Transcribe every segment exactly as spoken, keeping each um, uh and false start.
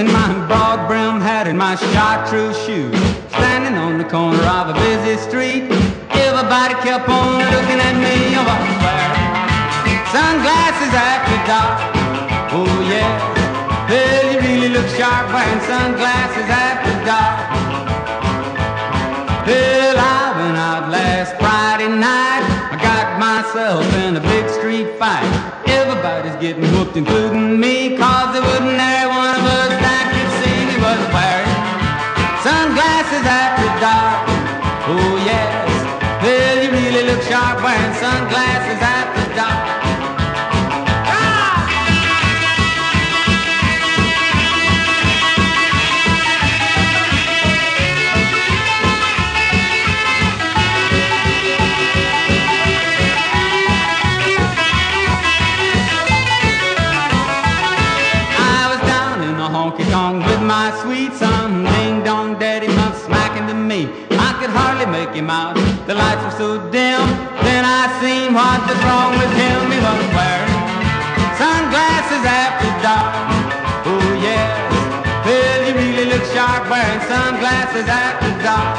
in my broad-brimmed hat and my chartreuse shoes, standing on the corner of a busy street. Everybody kept on looking at me. I was wearing sunglasses after dark. Oh yeah, well you really look sharp wearing sunglasses after dark. Well, I went out last Friday night. I got myself in a big street fight. Everybody's getting hooked, including me, cause there wasn't there one of us that could see me was wearing sunglasses after dark. Oh yes, well you really look sharp wearing sunglasses after dark. Honky-tonk with my sweet son, ding-dong daddy come smacking to me. I could hardly make him out, the lights were so dim. Then I seen what was wrong with him. He was wearing sunglasses after dark. Oh yes, well you really look sharp wearing sunglasses after dark.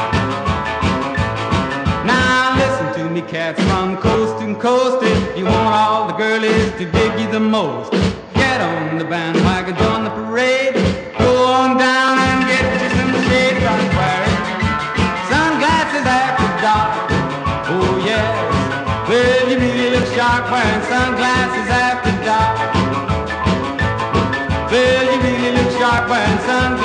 Now listen to me cats from coast to coast, if you want all the girlies to dig you the most, get on the bandwagon, join the parade, go on down and get you some shade. I'm wearing sunglasses after dark. Oh yes, well you really look sharp wearing sunglasses after dark. Well you really look sharp wearing sunglasses